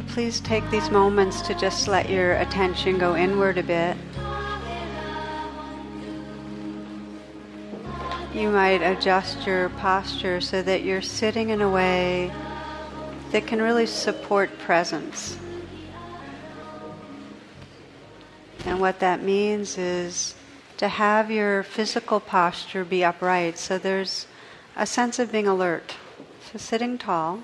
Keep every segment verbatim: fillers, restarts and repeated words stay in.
please take these moments to just let your attention go inward a bit. You might adjust your posture so that you're sitting in a way that can really support presence. And what that means is to have your physical posture be upright, so there's a sense of being alert. So sitting tall.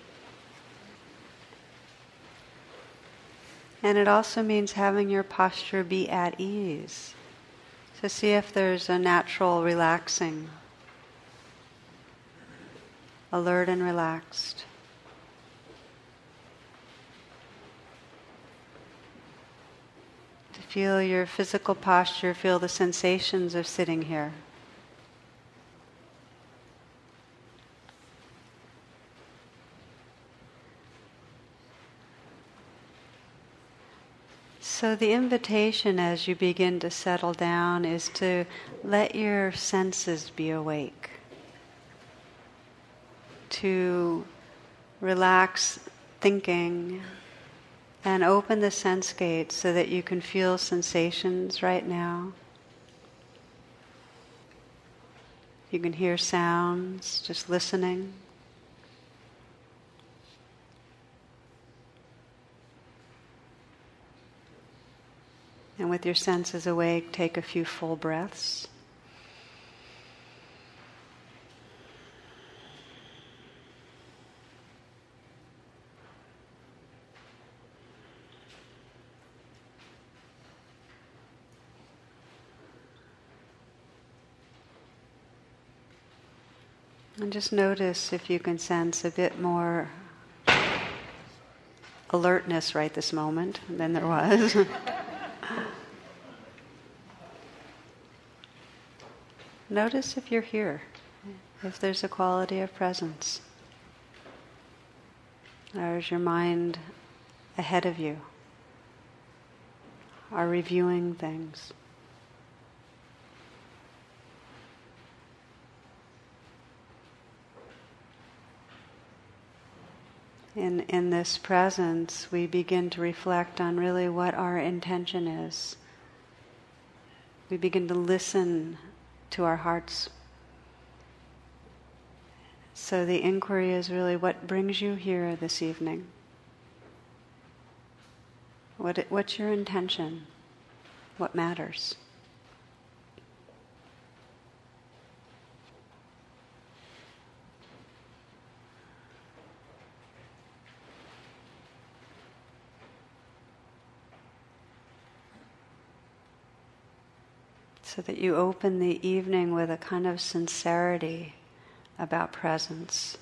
And it also means having your posture be at ease. So see if there's a natural relaxing, alert and relaxed. To feel your physical posture, feel the sensations of sitting here. So the invitation as you begin to settle down is to let your senses be awake, to relax thinking and open the sense gate so that you can feel sensations right now. You can hear sounds, just listening. And with your senses awake, take a few full breaths. And just notice if you can sense a bit more alertness right this moment than there was. Notice if you're here, if there's a quality of presence. Or is your mind ahead of you? Are reviewing things? In, in this presence, we begin to reflect on really what our intention is. We begin to listen to our hearts. So the inquiry is really, what brings you here this evening? What what's your intention? What matters? So that you open the evening with a kind of sincerity about presence.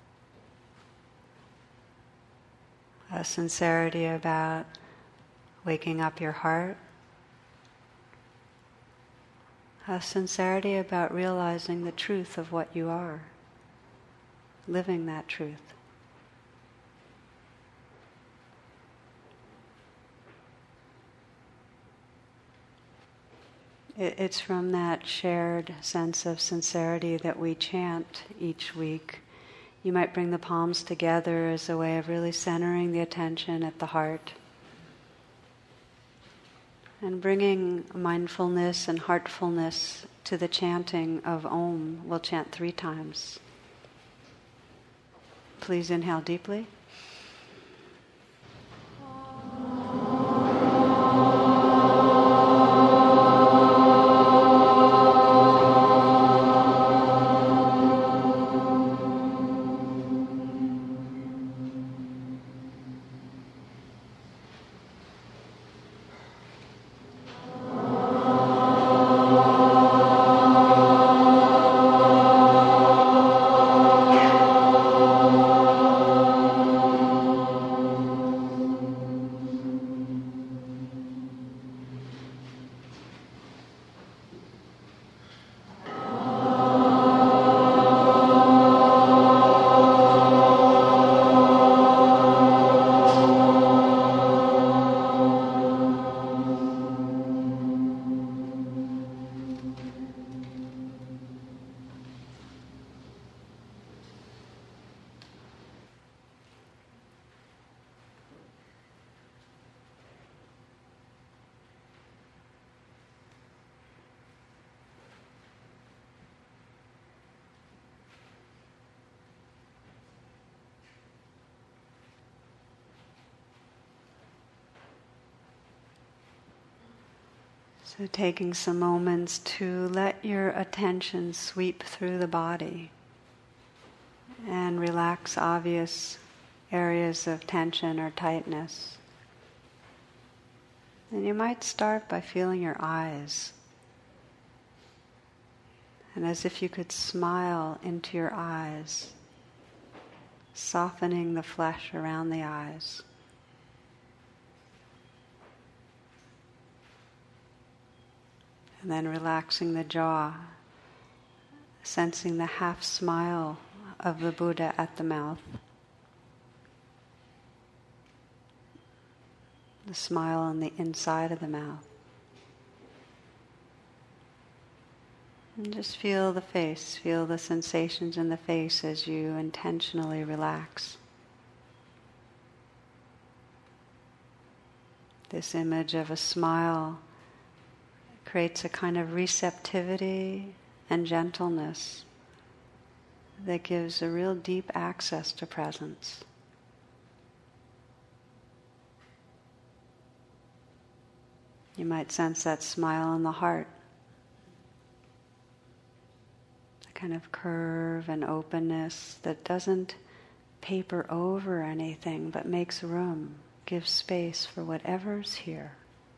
A sincerity about waking up your heart. A sincerity about realizing the truth of what you are. Living that truth. It's from that shared sense of sincerity that we chant each week. You might bring the palms together as a way of really centering the attention at the heart. And bringing mindfulness and heartfulness to the chanting of Om. We'll chant three times. Please inhale deeply. So taking some moments to let your attention sweep through the body and relax obvious areas of tension or tightness. And you might start by feeling your eyes. And as if you could smile into your eyes, softening the flesh around the eyes. And then relaxing the jaw, sensing the half smile of the Buddha at the mouth. The smile on the inside of the mouth. And just feel the face, feel the sensations in the face as you intentionally relax. This image of a smile creates a kind of receptivity and gentleness that gives a real deep access to presence. You might sense that smile in the heart, a kind of curve and openness that doesn't paper over anything but makes room, gives space for whatever's here.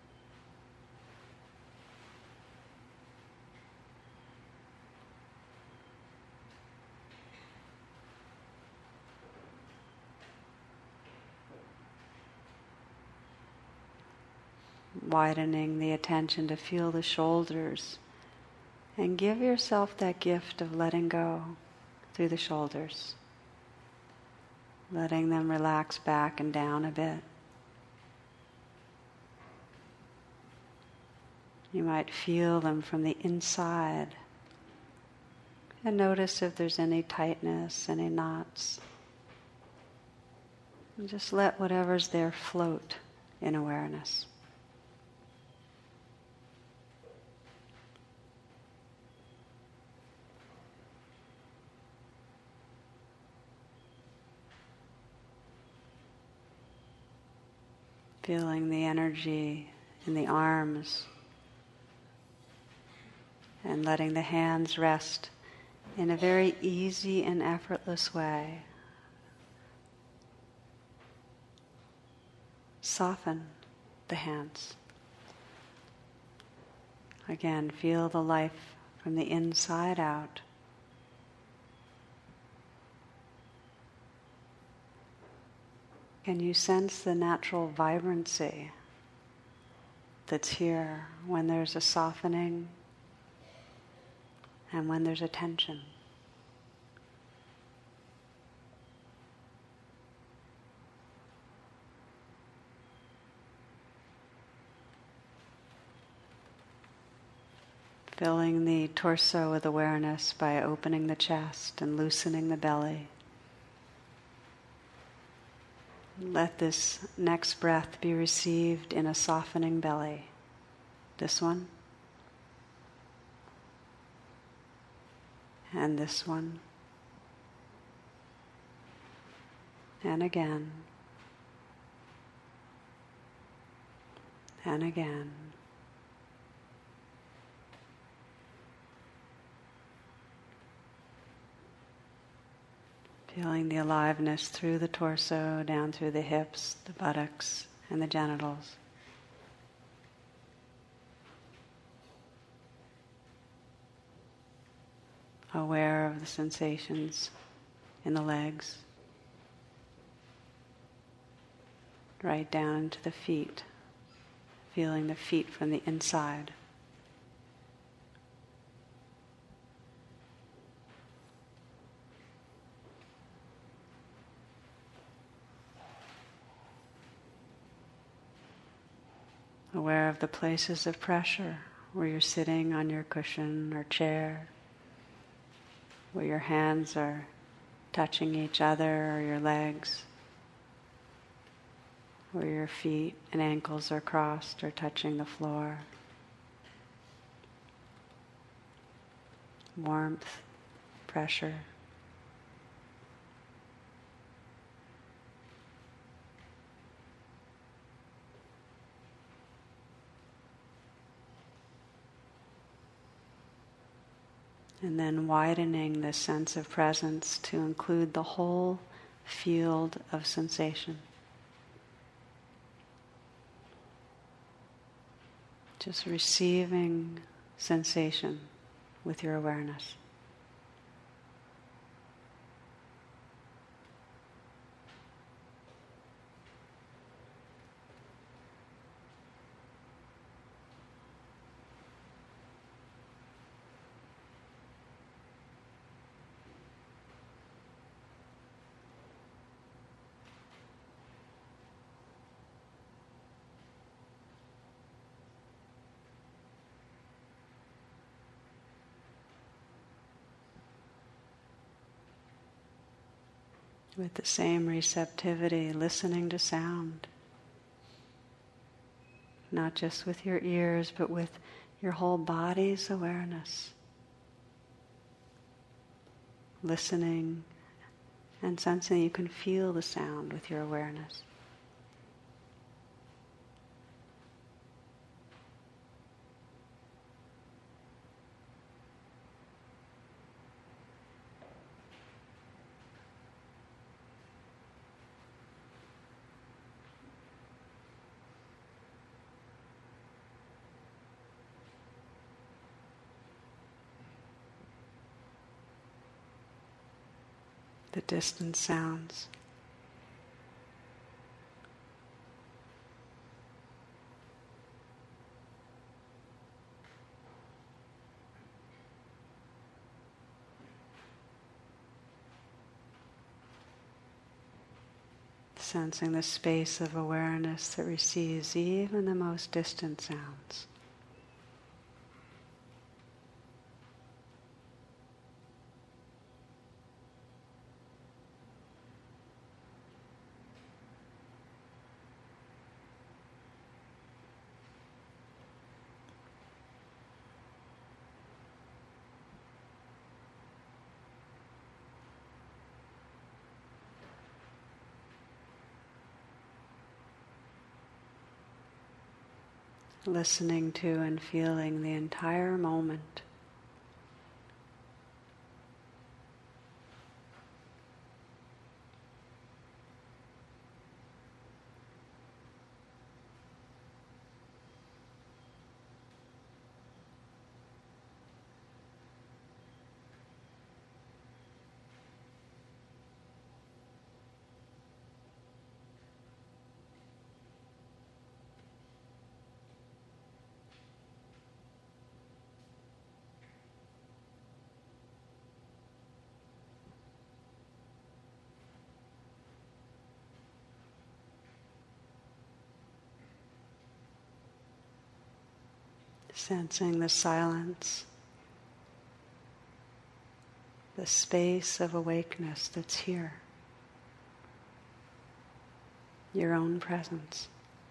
Widening the attention to feel the shoulders and give yourself that gift of letting go through the shoulders, letting them relax back and down a bit. You might feel them from the inside and notice if there's any tightness, any knots. And just let whatever's there float in awareness. Feeling the energy in the arms and letting the hands rest in a very easy and effortless way. Soften the hands. Again, feel the life from the inside out. Can you sense the natural vibrancy that's here when there's a softening and when there's a tension? Filling the torso with awareness by opening the chest and loosening the belly. Let this next breath be received in a softening belly. This one. And this one. And again. And again. Feeling the aliveness through the torso, down through the hips, the buttocks, and the genitals. Aware of the sensations in the legs. Right down into the feet. Feeling the feet from the inside. Aware of the places of pressure where you're sitting on your cushion or chair, where your hands are touching each other or your legs, where your feet and ankles are crossed or touching the floor. Warmth, pressure. And then widening this sense of presence to include the whole field of sensation. Just receiving sensation with your awareness. With the same receptivity, listening to sound. Not just with your ears, but with your whole body's awareness. Listening and sensing you can feel the sound with your awareness. The distant sounds. Sensing the space of awareness that receives even the most distant sounds. Listening to and feeling the entire moment. Sensing the silence, the space of awakeness that's here, your own presence.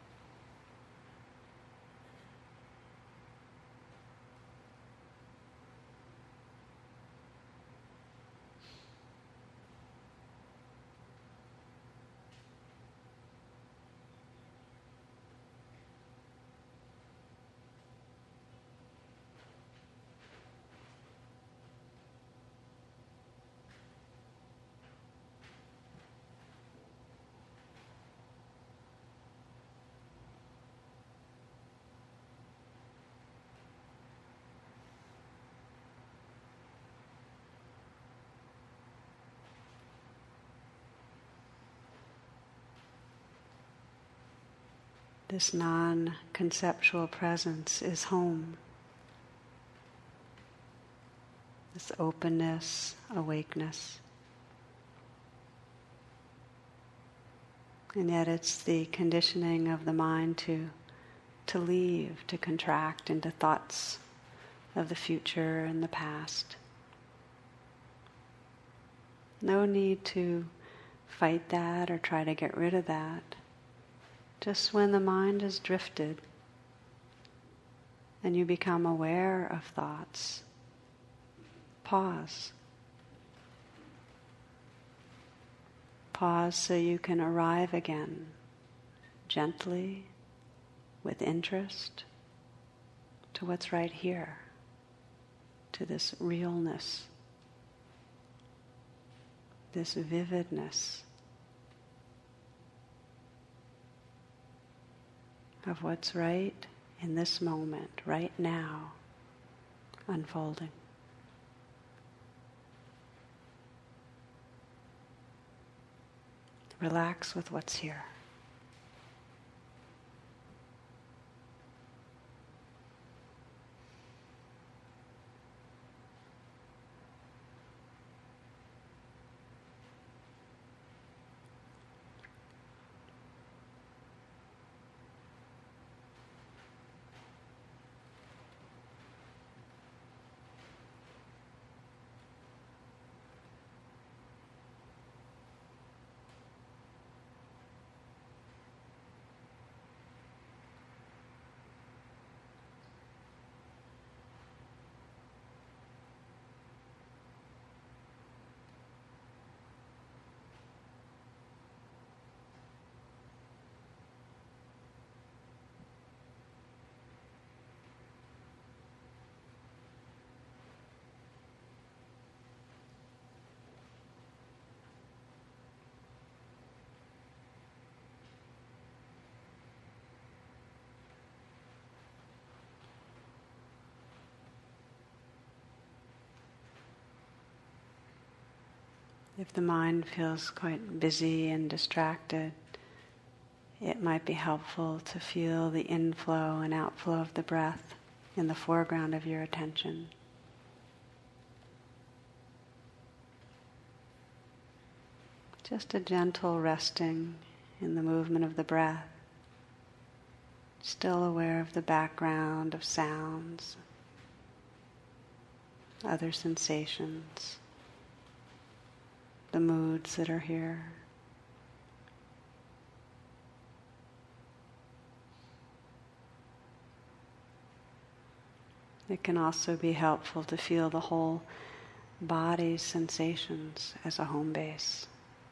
This non-conceptual presence is home. This openness, awakeness. And yet it's the conditioning of the mind to, to leave, to contract into thoughts of the future and the past. No need to fight that or try to get rid of that. Just when the mind has drifted and you become aware of thoughts, pause. Pause so you can arrive again, gently, with interest, to what's right here. to this realness, this vividness of what's right in this moment, right now, unfolding. Relax with what's here. If the mind feels quite busy and distracted, it might be helpful to feel the inflow and outflow of the breath in the foreground of your attention. Just a gentle resting in the movement of the breath, still aware of the background of sounds, other sensations, the moods that are here. It can also be helpful to feel the whole body's sensations as a home base.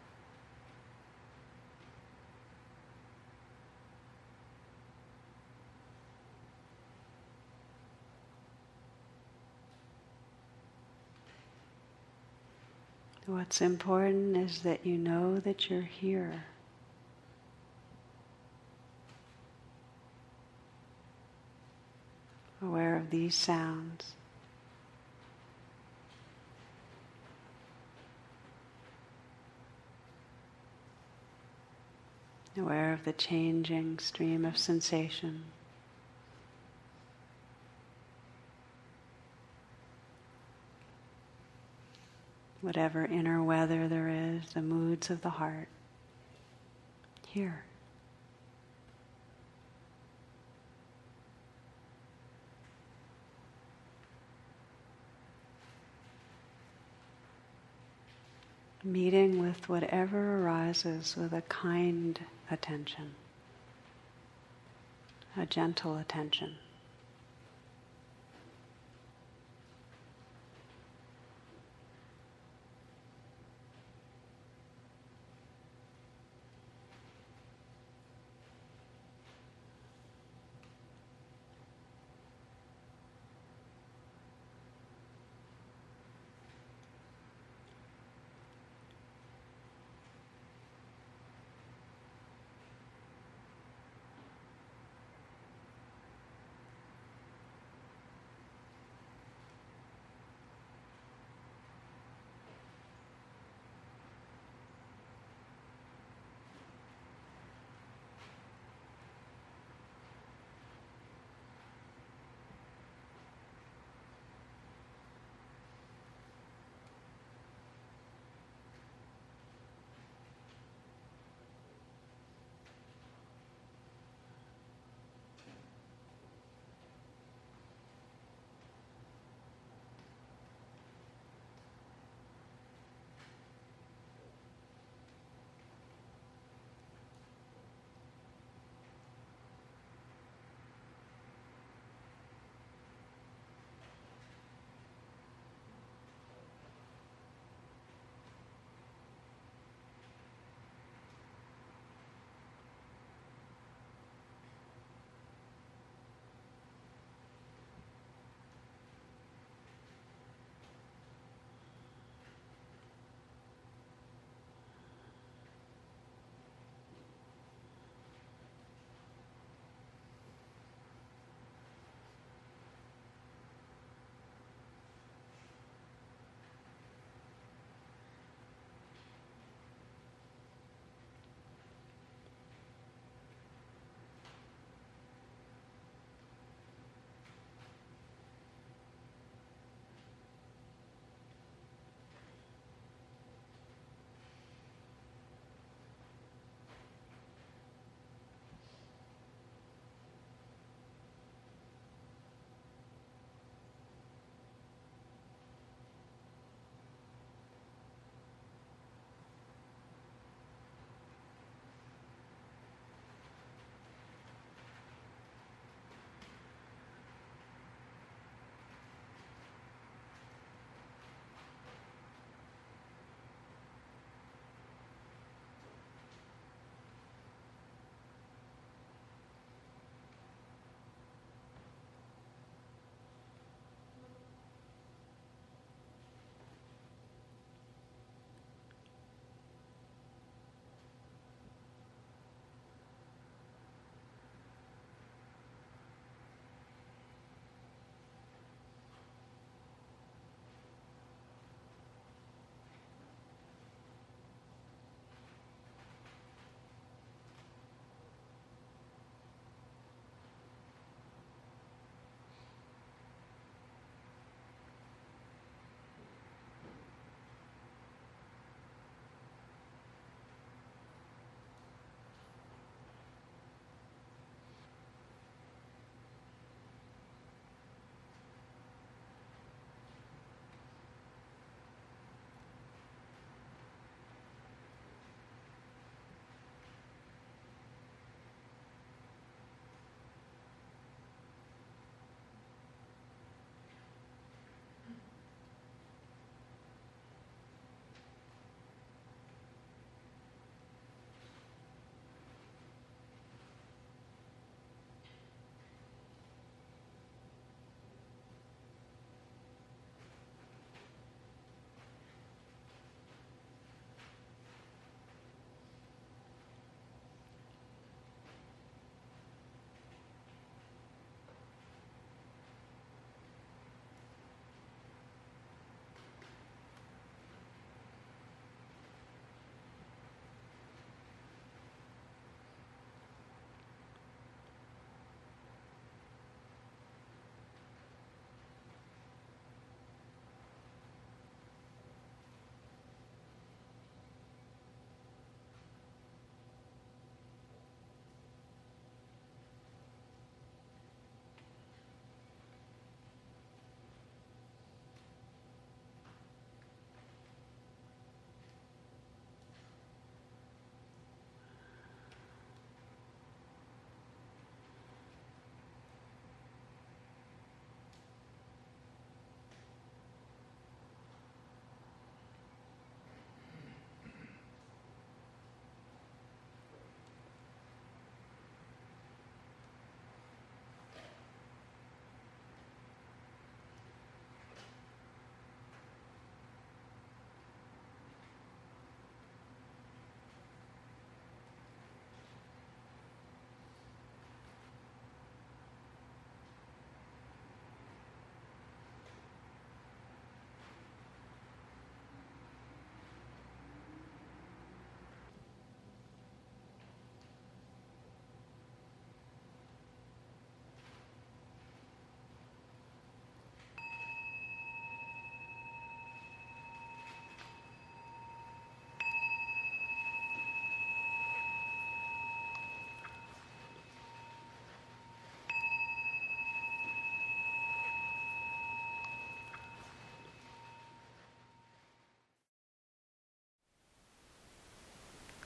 What's important is that you know that you're here. Aware of these sounds. Aware of the changing stream of sensation. Whatever inner weather there is, the moods of the heart, here. Meeting with whatever arises with a kind attention, a gentle attention.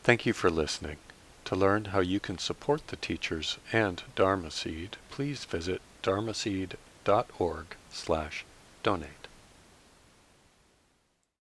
Thank you for listening. To learn how you can support the teachers and Dharma Seed, please visit dharmaseed dot org slash donate.